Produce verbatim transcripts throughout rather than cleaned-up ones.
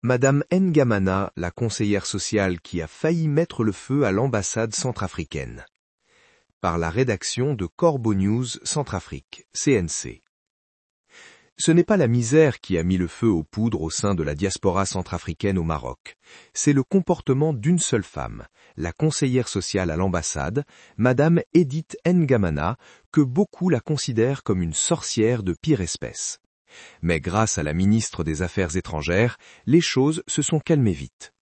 Madame N'Gamana, la conseillère sociale qui a failli mettre le feu à l'ambassade centrafricaine. Par la rédaction de Corbeau News Centrafrique, C N C. Ce n'est pas la misère qui a mis le feu aux poudres au sein de la diaspora centrafricaine au Maroc. C'est le comportement d'une seule femme, la conseillère sociale à l'ambassade, Madame Edith N'Gamana, que beaucoup la considèrent comme une sorcière de pire espèce. Mais grâce à la ministre des Affaires étrangères, les choses se sont calmées vite.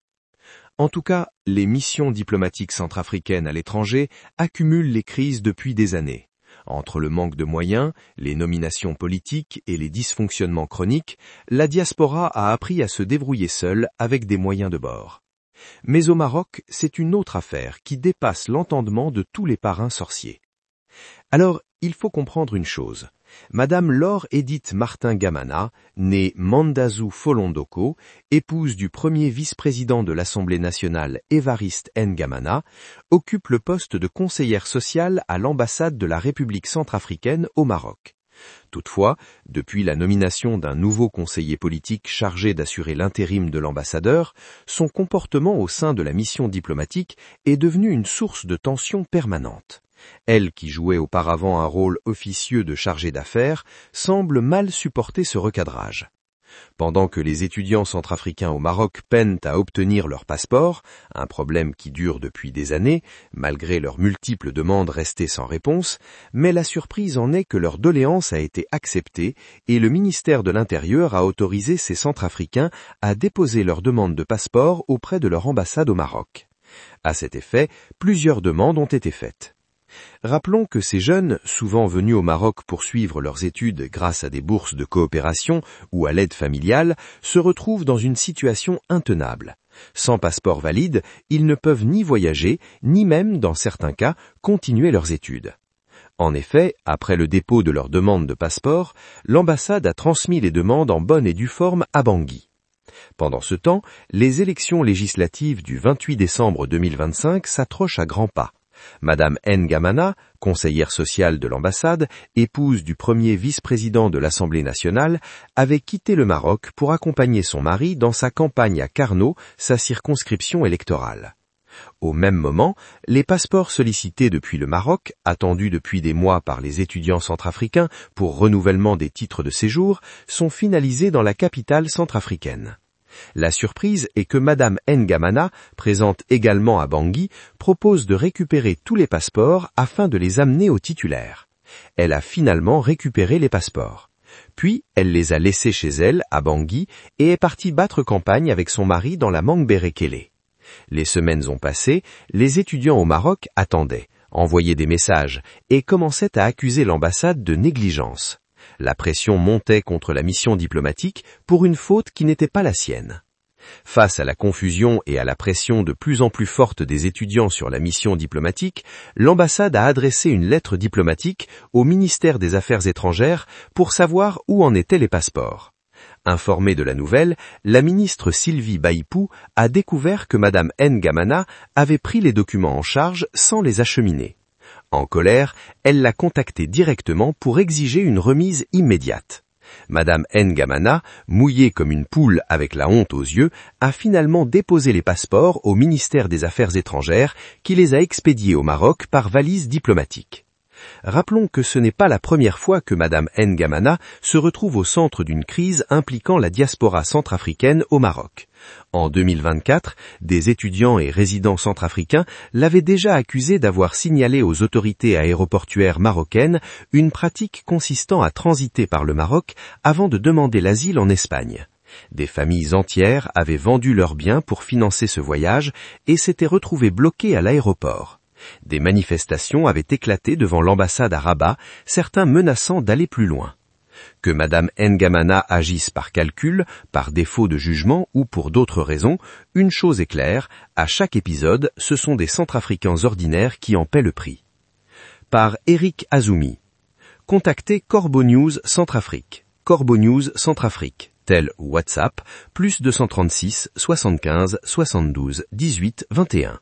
En tout cas, les missions diplomatiques centrafricaines à l'étranger accumulent les crises depuis des années. Entre le manque de moyens, les nominations politiques et les dysfonctionnements chroniques, la diaspora a appris à se débrouiller seule avec des moyens de bord. Mais au Maroc, c'est une autre affaire qui dépasse l'entendement de tous les parrains sorciers. Alors, il faut comprendre une chose. Madame Laure Edith Martin Gamana, née Mandazou Folondoko, épouse du premier vice-président de l'Assemblée nationale Évariste N'Gamana, occupe le poste de conseillère sociale à l'ambassade de la République centrafricaine au Maroc. Toutefois, depuis la nomination d'un nouveau conseiller politique chargé d'assurer l'intérim de l'ambassadeur, son comportement au sein de la mission diplomatique est devenu une source de tension permanente. Elle, qui jouait auparavant un rôle officieux de chargée d'affaires, semble mal supporter ce recadrage. Pendant que les étudiants centrafricains au Maroc peinent à obtenir leur passeport, un problème qui dure depuis des années, malgré leurs multiples demandes restées sans réponse, mais la surprise en est que leur doléance a été acceptée et le ministère de l'Intérieur a autorisé ces Centrafricains à déposer leur demande de passeport auprès de leur ambassade au Maroc. À cet effet, plusieurs demandes ont été faites. Rappelons que ces jeunes, souvent venus au Maroc pour suivre leurs études grâce à des bourses de coopération ou à l'aide familiale, se retrouvent dans une situation intenable. Sans passeport valide, ils ne peuvent ni voyager, ni même, dans certains cas, continuer leurs études. En effet, après le dépôt de leur demande de passeport, l'ambassade a transmis les demandes en bonne et due forme à Bangui. Pendant ce temps, les élections législatives du vingt-huit décembre deux mille vingt-cinq s'approchent à grands pas. Madame N'Gamana, conseillère sociale de l'ambassade, épouse du premier vice-président de l'Assemblée nationale, avait quitté le Maroc pour accompagner son mari dans sa campagne à Carnot, sa circonscription électorale. Au même moment, les passeports sollicités depuis le Maroc, attendus depuis des mois par les étudiants centrafricains pour renouvellement des titres de séjour, sont finalisés dans la capitale centrafricaine. La surprise est que Madame N'Gamana, présente également à Bangui, propose de récupérer tous les passeports afin de les amener au titulaire. Elle a finalement récupéré les passeports. Puis, elle les a laissés chez elle, à Bangui, et est partie battre campagne avec son mari dans la Mangbérékélé. Les semaines ont passé, les étudiants au Maroc attendaient, envoyaient des messages, et commençaient à accuser l'ambassade de négligence. La pression montait contre la mission diplomatique pour une faute qui n'était pas la sienne. Face à la confusion et à la pression de plus en plus forte des étudiants sur la mission diplomatique, l'ambassade a adressé une lettre diplomatique au ministère des Affaires étrangères pour savoir où en étaient les passeports. Informée de la nouvelle, la ministre Sylvie Baïpou a découvert que Madame N'Gamana avait pris les documents en charge sans les acheminer. En colère, elle l'a contacté directement pour exiger une remise immédiate. Madame N'Gamana, mouillée comme une poule avec la honte aux yeux, a finalement déposé les passeports au ministère des Affaires étrangères qui les a expédiés au Maroc par valise diplomatique. Rappelons que ce n'est pas la première fois que Madame N'Gamana se retrouve au centre d'une crise impliquant la diaspora centrafricaine au Maroc. En deux mille vingt-quatre, des étudiants et résidents centrafricains l'avaient déjà accusée d'avoir signalé aux autorités aéroportuaires marocaines une pratique consistant à transiter par le Maroc avant de demander l'asile en Espagne. Des familles entières avaient vendu leurs biens pour financer ce voyage et s'étaient retrouvées bloquées à l'aéroport. Des manifestations avaient éclaté devant l'ambassade à Rabat, certains menaçant d'aller plus loin. Que Madame N'Gamana agisse par calcul, par défaut de jugement ou pour d'autres raisons, une chose est claire, à chaque épisode, ce sont des Centrafricains ordinaires qui en paient le prix. Par Eric Azoumi. Contactez Corbeau News Centrafrique. Corbeau News Centrafrique. Tel WhatsApp, plus deux cent trente-six, soixante-quinze, soixante-douze, dix-huit, vingt et un.